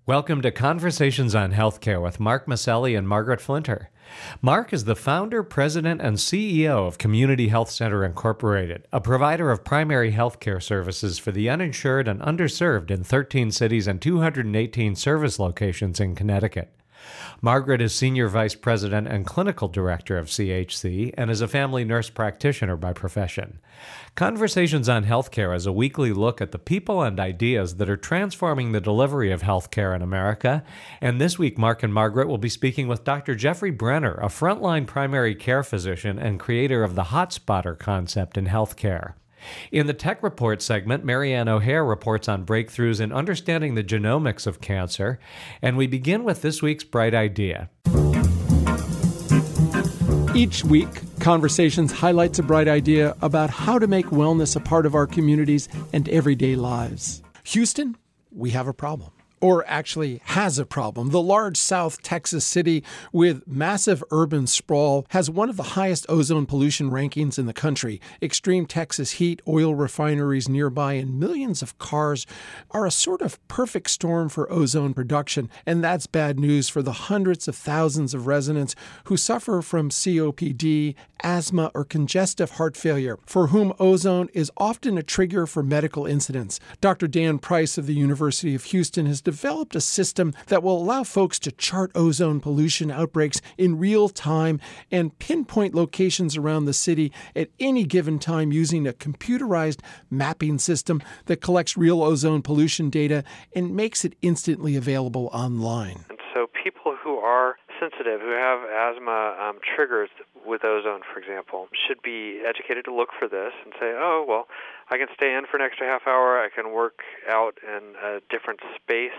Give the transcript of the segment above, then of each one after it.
Welcome to Conversations on Healthcare with Mark Maselli and Margaret Flinter. Mark is the founder, president, and CEO of Community Health Center Incorporated, a provider of primary healthcare services for the uninsured and underserved in 13 cities and 218 service locations in Connecticut. Margaret is Senior Vice President and Clinical Director of CHC and is a family nurse practitioner by profession. Conversations on Healthcare is a weekly look at the people and ideas that are transforming the delivery of healthcare in America. And this week, Mark and Margaret will be speaking with Dr. Jeffrey Brenner, a frontline primary care physician and creator of the HotSpotter concept in healthcare. In the Tech Report segment, Marianne O'Hare reports on breakthroughs in understanding the genomics of cancer, and we begin with this week's Bright Idea. Each week, Conversations highlights a bright idea about how to make wellness a part of our communities and everyday lives. Houston, we have a problem. Or actually has a problem. The large South Texas city with massive urban sprawl has one of the highest ozone pollution rankings in the country. Extreme Texas heat, oil refineries nearby, and millions of cars are a sort of perfect storm for ozone production. And that's bad news for the hundreds of thousands of residents who suffer from COPD, asthma, or congestive heart failure, for whom ozone is often a trigger for medical incidents. Dr. Dan Price of the University of Houston has developed a system that will allow folks to chart ozone pollution outbreaks in real time and pinpoint locations around the city at any given time using a computerized mapping system that collects real ozone pollution data and makes it instantly available online. And so people who are sensitive, who have asthma triggers with ozone, for example, should be educated to look for this and say, oh, well, I can stay in for an extra half hour, I can work out in a different space,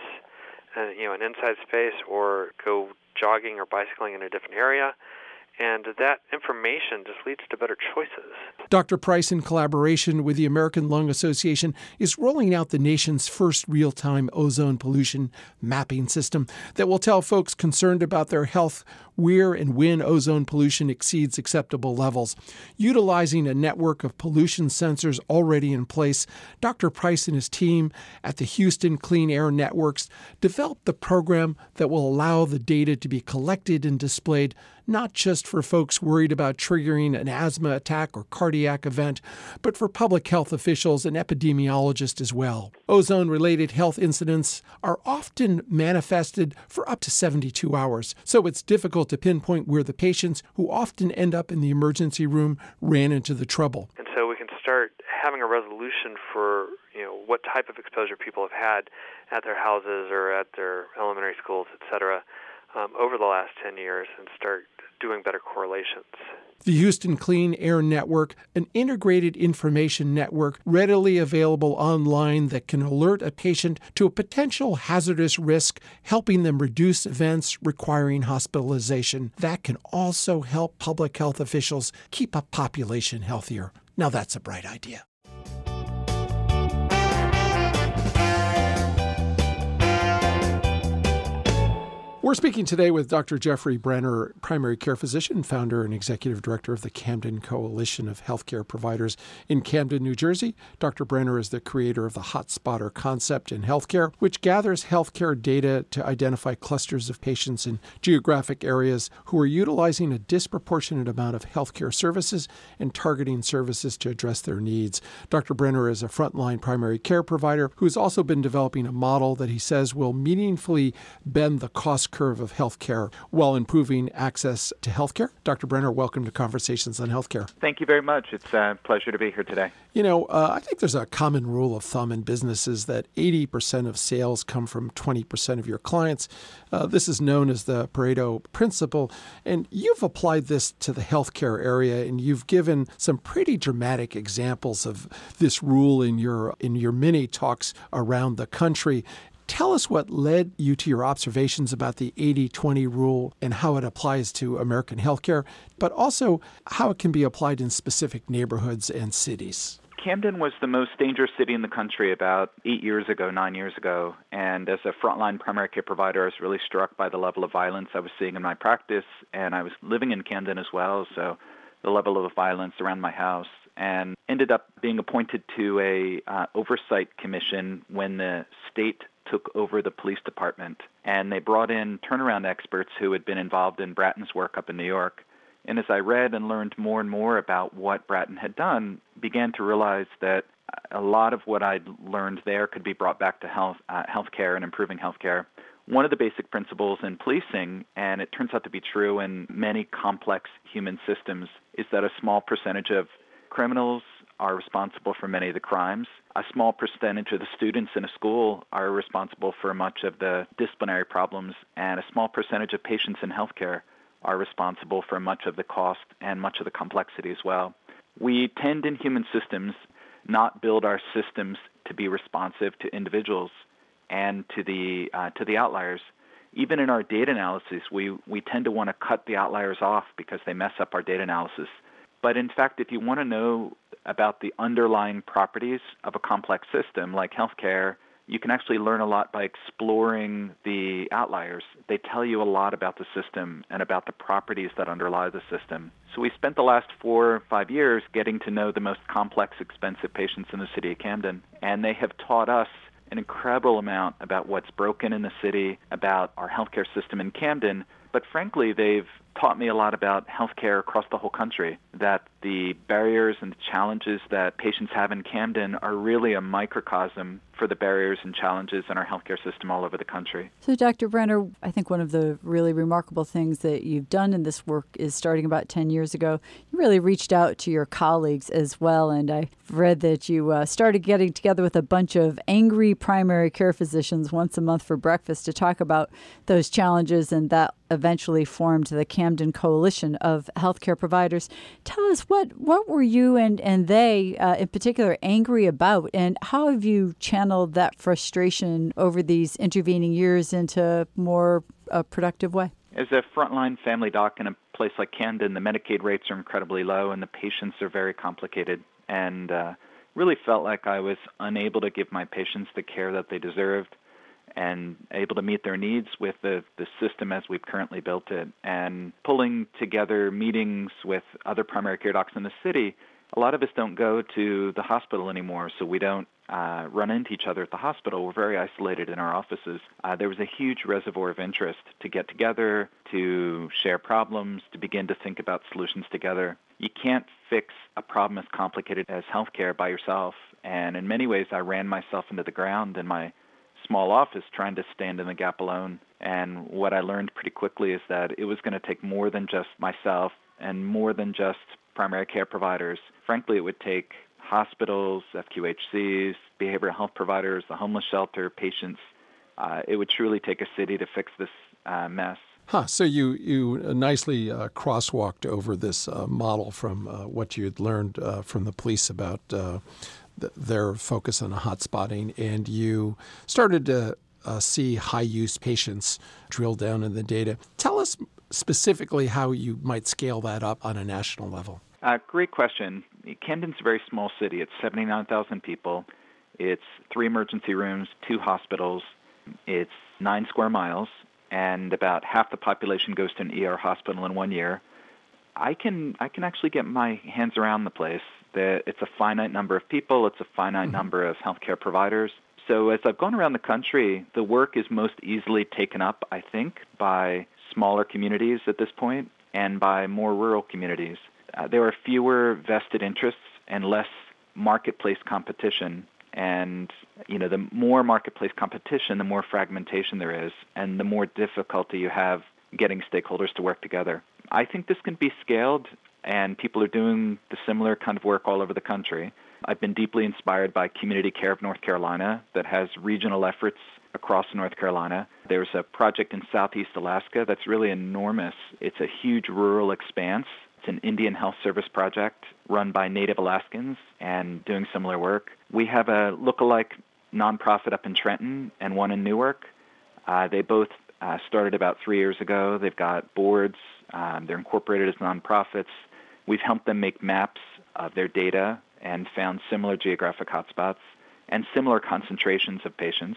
an inside space, or go jogging or bicycling in a different area. And that information just leads to better choices. Dr. Price, in collaboration with the American Lung Association, is rolling out the nation's first real-time ozone pollution mapping system that will tell folks concerned about their health where and when ozone pollution exceeds acceptable levels. Utilizing a network of pollution sensors already in place, Dr. Price and his team at the Houston Clean Air Networks developed the program that will allow the data to be collected and displayed not just for folks worried about triggering an asthma attack or cardiac event, but for public health officials and epidemiologists as well. Ozone-related health incidents are often manifested for up to 72 hours, so it's difficult to pinpoint where the patients who often end up in the emergency room ran into the trouble. And so we can start having a resolution for what type of exposure people have had at their houses or at their elementary schools, et cetera, over the last 10 years, and start doing better correlations. The Houston Clean Air Network, an integrated information network readily available online that can alert a patient to a potential hazardous risk, helping them reduce events requiring hospitalization. That can also help public health officials keep a population healthier. Now that's a bright idea. We're speaking today with Dr. Jeffrey Brenner, primary care physician, founder and executive director of the Camden Coalition of Healthcare Providers in Camden, New Jersey. Dr. Brenner is the creator of the HotSpotter concept in healthcare, which gathers healthcare data to identify clusters of patients in geographic areas who are utilizing a disproportionate amount of healthcare services and targeting services to address their needs. Dr. Brenner is a frontline primary care provider who has also been developing a model that he says will meaningfully bend the cost curve of healthcare while improving access to healthcare. Dr. Brenner, welcome to Conversations on Healthcare. Thank you very much. It's a pleasure to be here today. I think there's a common rule of thumb in businesses that 80% of sales come from 20% of your clients. This is known as the Pareto principle, and you've applied this to the healthcare area, and you've given some pretty dramatic examples of this rule in your many talks around the country. Tell us what led you to your observations about the 80-20 rule and how it applies to American healthcare, but also how it can be applied in specific neighborhoods and cities. Camden was the most dangerous city in the country about 9 years ago. And as a frontline primary care provider, I was really struck by the level of violence I was seeing in my practice. And I was living in Camden as well, so the level of violence around my house. And ended up being appointed to a oversight commission when the state took over the police department, and they brought in turnaround experts who had been involved in Bratton's work up in New York. And as I read and learned more and more about what Bratton had done, began to realize that a lot of what I'd learned there could be brought back to healthcare and improving healthcare. One of the basic principles in policing, and it turns out to be true in many complex human systems, is that a small percentage of criminals are responsible for many of the crimes. A small percentage of the students in a school are responsible for much of the disciplinary problems, and a small percentage of patients in healthcare are responsible for much of the cost and much of the complexity as well. We tend in human systems not build our systems to be responsive to individuals and to the outliers. Even in our data analysis, we tend to want to cut the outliers off because they mess up our data analysis. But in fact, if you want to know about the underlying properties of a complex system like healthcare, you can actually learn a lot by exploring the outliers. They tell you a lot about the system and about the properties that underlie the system. So we spent the last 4 or 5 years getting to know the most complex, expensive patients in the city of Camden, and they have taught us an incredible amount about what's broken in the city, about our healthcare system in Camden, but frankly, they've taught me a lot about healthcare across the whole country, that the barriers and the challenges that patients have in Camden are really a microcosm for the barriers and challenges in our healthcare system all over the country. So, Dr. Brenner, I think one of the really remarkable things that you've done in this work is starting about 10 years ago, you really reached out to your colleagues as well. And I read that you started getting together with a bunch of angry primary care physicians once a month for breakfast to talk about those challenges, and that eventually formed the Camden Coalition of Healthcare Providers. Tell us, what were you and they in particular angry about, and how have you channeled that frustration over these intervening years into more productive way? As a frontline family doc in a place like Camden, the Medicaid rates are incredibly low and the patients are very complicated, and really felt like I was unable to give my patients the care that they deserved and able to meet their needs with the system as we've currently built it. And pulling together meetings with other primary care docs in the city, a lot of us don't go to the hospital anymore, so we don't run into each other at the hospital. We're very isolated in our offices. There was a huge reservoir of interest to get together, to share problems, to begin to think about solutions together. You can't fix a problem as complicated as healthcare by yourself, and in many ways I ran myself into the ground in my small office trying to stand in the gap alone. And what I learned pretty quickly is that it was going to take more than just myself and more than just primary care providers. Frankly, it would take hospitals, FQHCs, behavioral health providers, the homeless shelter, patients. It would truly take a city to fix this mess. So you nicely crosswalked over this model from what you had learned from the police about their focus on hotspotting, and you started to see high-use patients drill down in the data. Tell us specifically how you might scale that up on a national level. Great question. Camden's a very small city. It's 79,000 people. It's 3 emergency rooms, 2 hospitals. It's 9 square miles, and about half the population goes to an ER hospital in 1 year. I can actually get my hands around the place. It's a finite number of people. It's a finite number of healthcare providers. So as I've gone around the country, the work is most easily taken up, I think, by smaller communities at this point and by more rural communities. There are fewer vested interests and less marketplace competition. And, the more marketplace competition, the more fragmentation there is, and the more difficulty you have getting stakeholders to work together. I think this can be scaled, and people are doing the similar kind of work all over the country. I've been deeply inspired by Community Care of North Carolina that has regional efforts across North Carolina. There's a project in Southeast Alaska that's really enormous. It's a huge rural expanse. It's an Indian Health Service project run by Native Alaskans and doing similar work. We have a lookalike nonprofit up in Trenton and one in Newark. They both started about 3 years ago. They've got boards. They're incorporated as nonprofits. We've helped them make maps of their data and found similar geographic hotspots and similar concentrations of patients. We've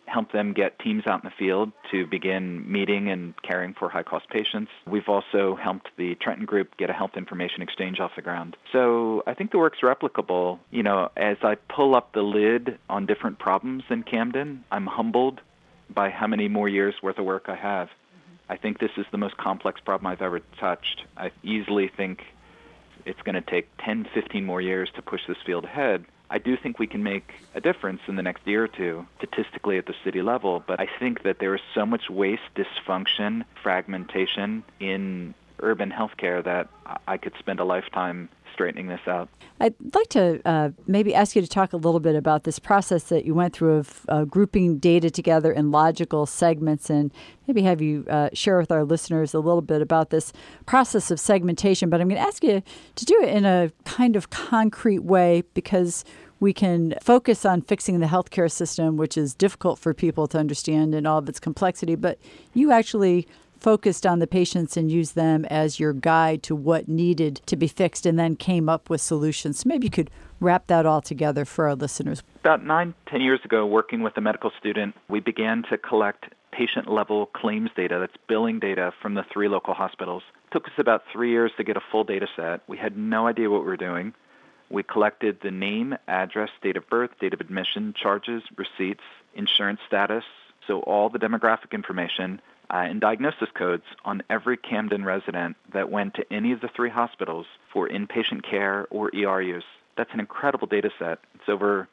helped them get teams out in the field to begin meeting and caring for high-cost patients. We've also helped the Trenton Group get a health information exchange off the ground. So I think the work's replicable. As I pull up the lid on different problems in Camden, I'm humbled by how many more years worth of work I have. I think this is the most complex problem I've ever touched. I easily think it's going to take 10, 15 more years to push this field ahead. I do think we can make a difference in the next year or two, statistically at the city level, but I think that there is so much waste, dysfunction, fragmentation in urban healthcare that I could spend a lifetime straightening this out. I'd like to maybe ask you to talk a little bit about this process that you went through of grouping data together in logical segments, and maybe have you share with our listeners a little bit about this process of segmentation. But I'm going to ask you to do it in a kind of concrete way, because we can focus on fixing the healthcare system, which is difficult for people to understand in all of its complexity, but you actually focused on the patients and used them as your guide to what needed to be fixed, and then came up with solutions. So maybe you could wrap that all together for our listeners. About 9-10 years ago, working with a medical student, we began to collect patient-level claims data, that's billing data, from the 3 local hospitals. It took us about 3 years to get a full data set. We had no idea what we were doing. We collected the name, address, date of birth, date of admission, charges, receipts, insurance status, so all the demographic information, and diagnosis codes on every Camden resident that went to any of the 3 hospitals for inpatient care or ER use. That's an incredible data set. It's over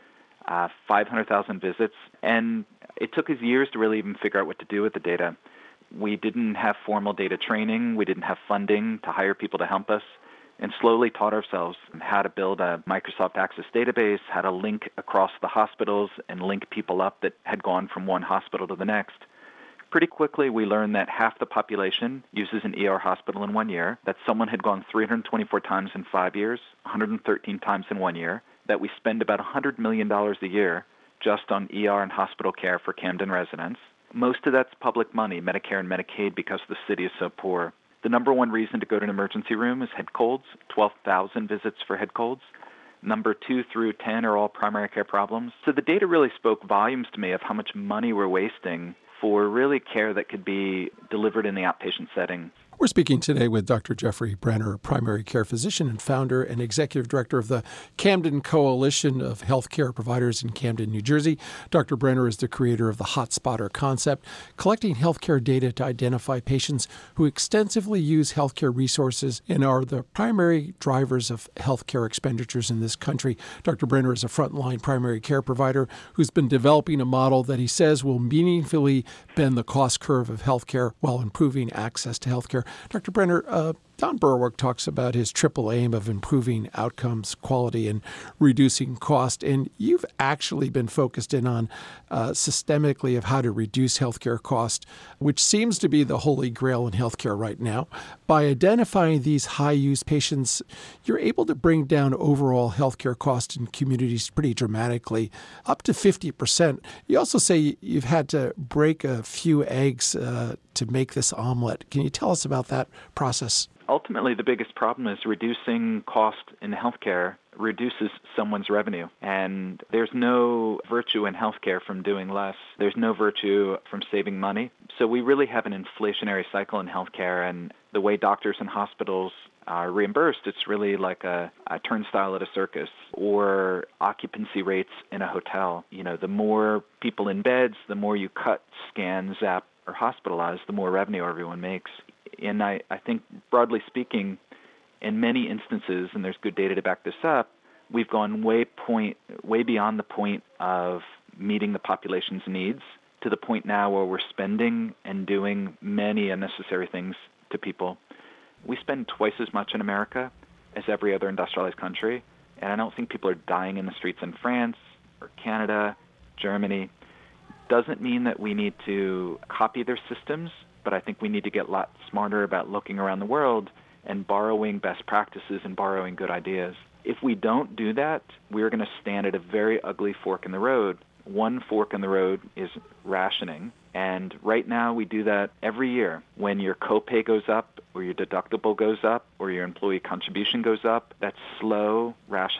500,000 visits, and it took us years to really even figure out what to do with the data. We didn't have formal data training. We didn't have funding to hire people to help us, and slowly taught ourselves how to build a Microsoft Access database, how to link across the hospitals and link people up that had gone from one hospital to the next. Pretty quickly, we learned that half the population uses an ER hospital in 1 year, that someone had gone 324 times in 5 years, 113 times in 1 year, that we spend about $100 million a year just on ER and hospital care for Camden residents. Most of that's public money, Medicare and Medicaid, because the city is so poor. The number one reason to go to an emergency room is head colds, 12,000 visits for head colds. Number 2 through 10 are all primary care problems. So the data really spoke volumes to me of how much money we're wasting for really care that could be delivered in the outpatient setting. We're speaking today with Dr. Jeffrey Brenner, primary care physician and founder and executive director of the Camden Coalition of Healthcare Providers in Camden, New Jersey. Dr. Brenner is the creator of the Hotspotter concept, collecting healthcare data to identify patients who extensively use healthcare resources and are the primary drivers of healthcare expenditures in this country. Dr. Brenner is a frontline primary care provider who's been developing a model that he says will meaningfully bend the cost curve of healthcare while improving access to healthcare. Dr. Brenner, Don Berwick talks about his triple aim of improving outcomes, quality, and reducing cost. And you've actually been focused in on systemically of how to reduce healthcare cost, which seems to be the holy grail in healthcare right now. By identifying these high-use patients, you're able to bring down overall healthcare costs in communities pretty dramatically, up to 50%. You also say you've had to break a few eggs to make this omelet. Can you tell us about that process? Ultimately, the biggest problem is reducing cost in healthcare reduces someone's revenue. And there's no virtue in healthcare from doing less. There's no virtue from saving money. So we really have an inflationary cycle in healthcare, and the way doctors and hospitals are reimbursed, it's really like a turnstile at a circus or occupancy rates in a hotel. You know, the more people in beds, the more you cut, scan, zap, or hospitalize, the more revenue everyone makes. And I think, broadly speaking, in many instances, and there's good data to back this up, we've gone way beyond the point of meeting the population's needs to the point now where we're spending and doing many unnecessary things to people. We spend twice as much in America as every other industrialized country, and I don't think people are dying in the streets in France or Canada, Germany. Doesn't mean that we need to copy their systems, but I think we need to get a lot smarter about looking around the world and borrowing best practices and borrowing good ideas. If we don't do that, we're going to stand at a very ugly fork in the road. One fork in the road is rationing, and right now we do that every year. When your copay goes up, or your deductible goes up, or your employee contribution goes up, that's slow rationing.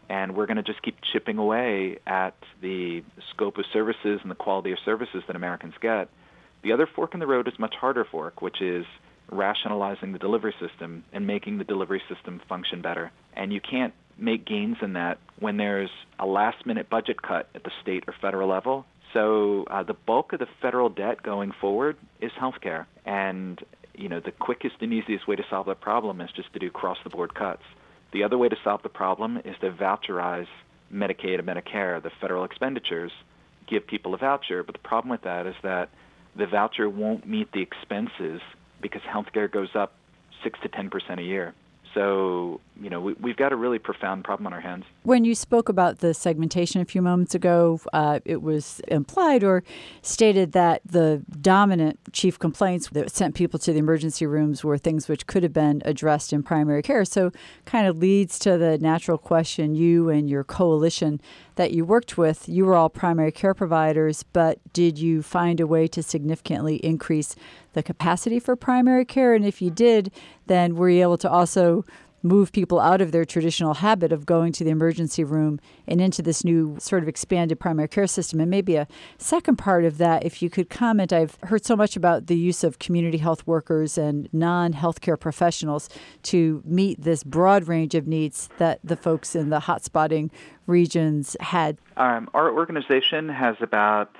and we're going to just keep chipping away at the scope of services and the quality of services that Americans get. The other fork in the road is much harder fork, which is rationalizing the delivery system and making the delivery system function better. And you can't make gains in that when there's a last-minute budget cut at the state or federal level. So the bulk of the federal debt going forward is healthcare. And, the quickest and easiest way to solve that problem is just to do across-the-board cuts. The other way to solve the problem is to voucherize Medicaid and Medicare, the federal expenditures, give people a voucher. But the problem with that is that the voucher won't meet the expenses because healthcare goes up 6 to 10% a year. So, we've got a really profound problem on our hands. When you spoke about the segmentation a few moments ago, it was implied or stated that the dominant chief complaints that sent people to the emergency rooms were things which could have been addressed in primary care. So kind of leads to the natural question, you and your coalition that you worked with, you were all primary care providers, but did you find a way to significantly increase the capacity for primary care? And if you did, then were you able to also move people out of their traditional habit of going to the emergency room and into this new sort of expanded primary care system? And maybe a second part of that, if you could comment, I've heard so much about the use of community health workers and non-healthcare professionals to meet this broad range of needs that the folks in the hotspotting regions had. Our organization has about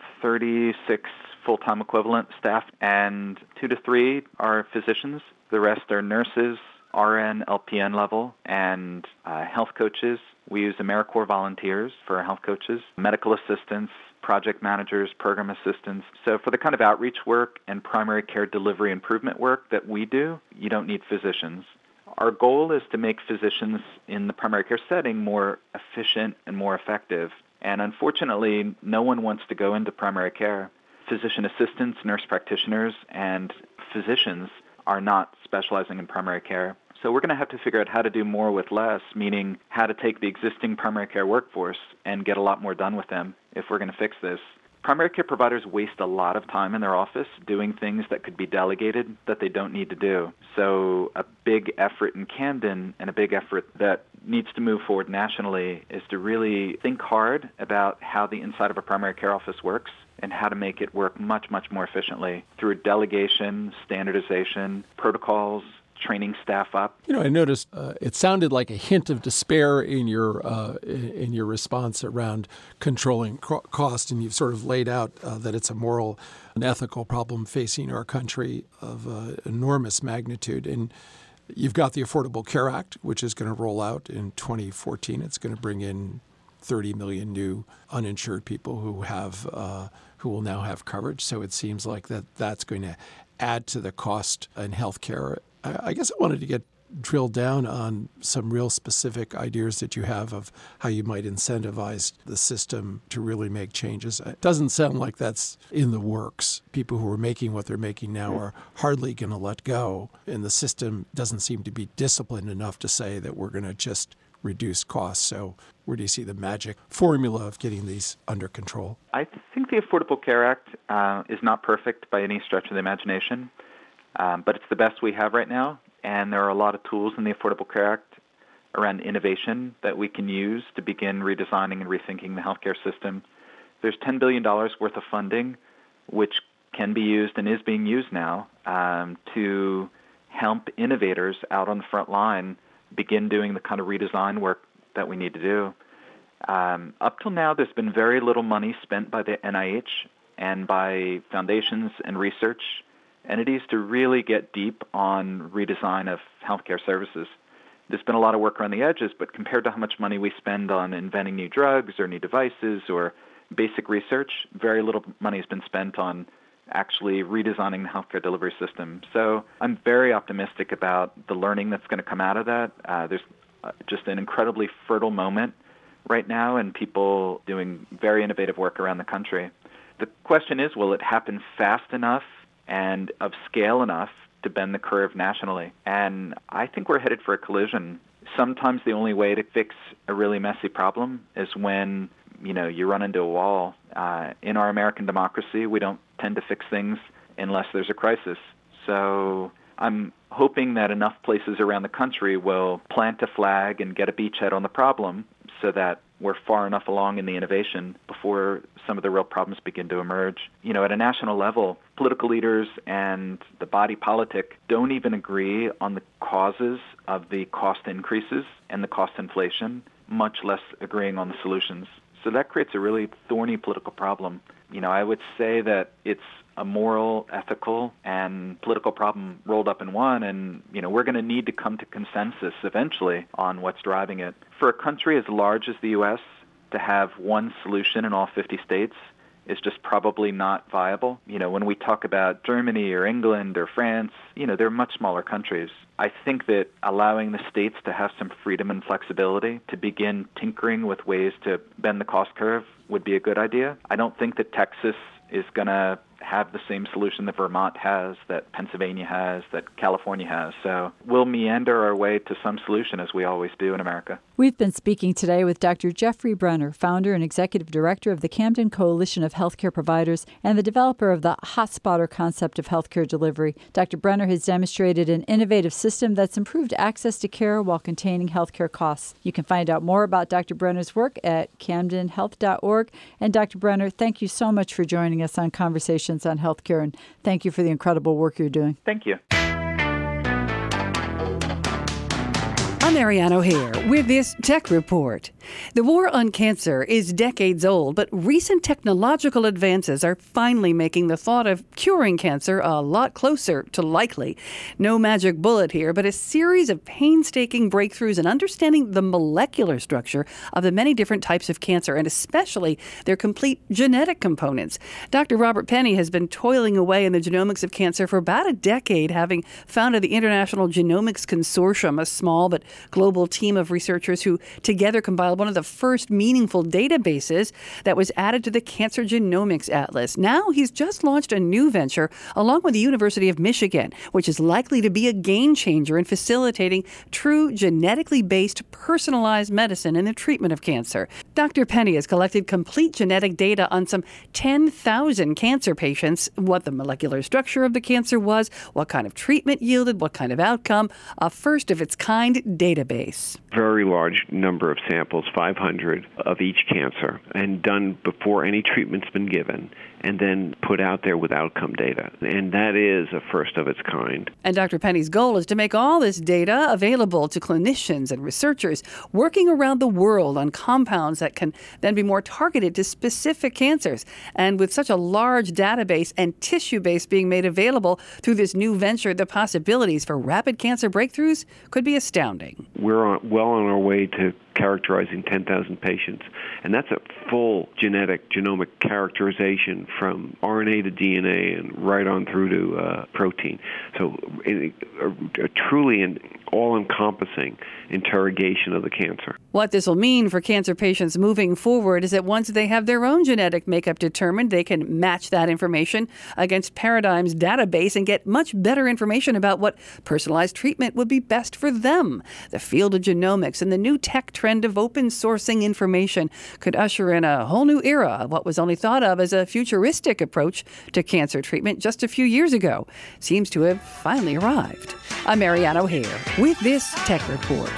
36 full-time equivalent staff, and 2 to 3 are physicians. The rest are nurses, RN, LPN level, and health coaches. We use AmeriCorps volunteers for our health coaches, medical assistants, project managers, program assistants. So for the kind of outreach work and primary care delivery improvement work that we do, you don't need physicians. Our goal is to make physicians in the primary care setting more efficient and more effective. And unfortunately, no one wants to go into primary care. Physician assistants, nurse practitioners, and physicians are not specializing in primary care. So we're going to have to figure out how to do more with less, meaning how to take the existing primary care workforce and get a lot more done with them if we're going to fix this. Primary care providers waste a lot of time in their office doing things that could be delegated that they don't need to do. So a big effort in Camden and a big effort that needs to move forward nationally is to really think hard about how the inside of a primary care office works and how to make it work much, much more efficiently through delegation, standardization, protocols, training staff up. I noticed it sounded like a hint of despair in your response around controlling cost, and you've sort of laid out that it's a moral and ethical problem facing our country of enormous magnitude. And you've got the Affordable Care Act, which is going to roll out in 2014. It's going to bring in 30 million new uninsured people who will now have coverage. So it seems like that's going to add to the cost in healthcare. I guess I wanted to get drilled down on some real specific ideas that you have of how you might incentivize the system to really make changes. It doesn't sound like that's in the works. People who are making what they're making now are hardly going to let go, and the system doesn't seem to be disciplined enough to say that we're going to just reduce costs. So where do you see the magic formula of getting these under control? I think the Affordable Care Act is not perfect by any stretch of the imagination, but it's the best we have right now. And there are a lot of tools in the Affordable Care Act around innovation that we can use to begin redesigning and rethinking the healthcare system. There's $10 billion worth of funding, which can be used and is being used now to help innovators out on the front line begin doing the kind of redesign work that we need to do. Up till now, there's been very little money spent by the NIH and by foundations and research entities to really get deep on redesign of healthcare services. There's been a lot of work around the edges, but compared to how much money we spend on inventing new drugs or new devices or basic research, very little money has been spent on actually redesigning the healthcare delivery system. So I'm very optimistic about the learning that's going to come out of that. There's just an incredibly fertile moment right now and people doing very innovative work around the country. The question is, will it happen fast enough and of scale enough to bend the curve nationally? And I think we're headed for a collision. Sometimes the only way to fix a really messy problem is when, you run into a wall. In our American democracy, we don't tend to fix things unless there's a crisis. So I'm hoping that enough places around the country will plant a flag and get a beachhead on the problem so that we're far enough along in the innovation before some of the real problems begin to emerge. At a national level, political leaders and the body politic don't even agree on the causes of the cost increases and the cost inflation, much less agreeing on the solutions. So that creates a really thorny political problem. I would say that it's a moral, ethical, and political problem rolled up in one, and we're going to need to come to consensus eventually on what's driving it. For a country as large as the U.S., to have one solution in all 50 states is just probably not viable. When we talk about Germany or England or France, they're much smaller countries. I think that allowing the states to have some freedom and flexibility to begin tinkering with ways to bend the cost curve would be a good idea. I don't think that Texas is going to have the same solution that Vermont has, that Pennsylvania has, that California has. So we'll meander our way to some solution, as we always do in America. We've been speaking today with Dr. Jeffrey Brenner, founder and executive director of the Camden Coalition of Healthcare Providers and the developer of the Hotspotter concept of healthcare delivery. Dr. Brenner has demonstrated an innovative system that's improved access to care while containing healthcare costs. You can find out more about Dr. Brenner's work at camdenhealth.org. And Dr. Brenner, thank you so much for joining us on Conversations on Healthcare, and thank you for the incredible work you're doing. Thank you. I'm Marianne O'Hare with this Tech Report. The war on cancer is decades old, but recent technological advances are finally making the thought of curing cancer a lot closer to likely. No magic bullet here, but a series of painstaking breakthroughs in understanding the molecular structure of the many different types of cancer, and especially their complete genetic components. Dr. Robert Penny has been toiling away in the genomics of cancer for about a decade, having founded the International Genomics Consortium, a small but global team of researchers who together compiled one of the first meaningful databases that was added to the Cancer Genomics Atlas. Now he's just launched a new venture along with the University of Michigan, which is likely to be a game changer in facilitating true genetically based personalized medicine in the treatment of cancer. Dr. Penny has collected complete genetic data on some 10,000 cancer patients, what the molecular structure of the cancer was, what kind of treatment yielded, what kind of outcome, a first-of-its-kind database. Very large number of samples, 500 of each cancer, and done before any treatment's been given, and then put out there with outcome data. And that is a first of its kind. And Dr. Penny's goal is to make all this data available to clinicians and researchers working around the world on compounds that can then be more targeted to specific cancers. And with such a large database and tissue base being made available through this new venture, the possibilities for rapid cancer breakthroughs could be astounding. We're well on our way to characterizing 10,000 patients, and that's a full genomic characterization from RNA to DNA and right on through to protein. So a truly an all-encompassing interrogation of the cancer. What this will mean for cancer patients moving forward is that once they have their own genetic makeup determined, they can match that information against Paradigm's database and get much better information about what personalized treatment would be best for them. The field of genomics and the new tech trend of open sourcing information could usher in a whole new era of what was only thought of as a futuristic approach to cancer treatment just a few years ago. Seems to have finally arrived. I'm Marianne O'Hare with this Tech Report.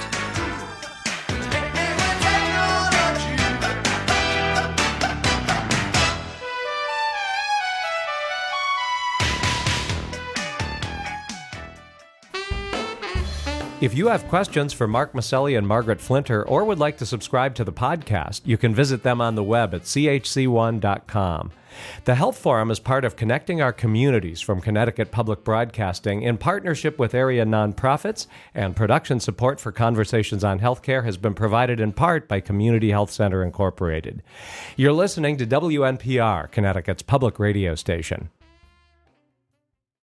If you have questions for Mark Maselli and Margaret Flinter or would like to subscribe to the podcast, you can visit them on the web at chc1.com. The Health Forum is part of Connecting Our Communities from Connecticut Public Broadcasting in partnership with area nonprofits, and production support for Conversations on Healthcare has been provided in part by Community Health Center Incorporated. You're listening to WNPR, Connecticut's public radio station.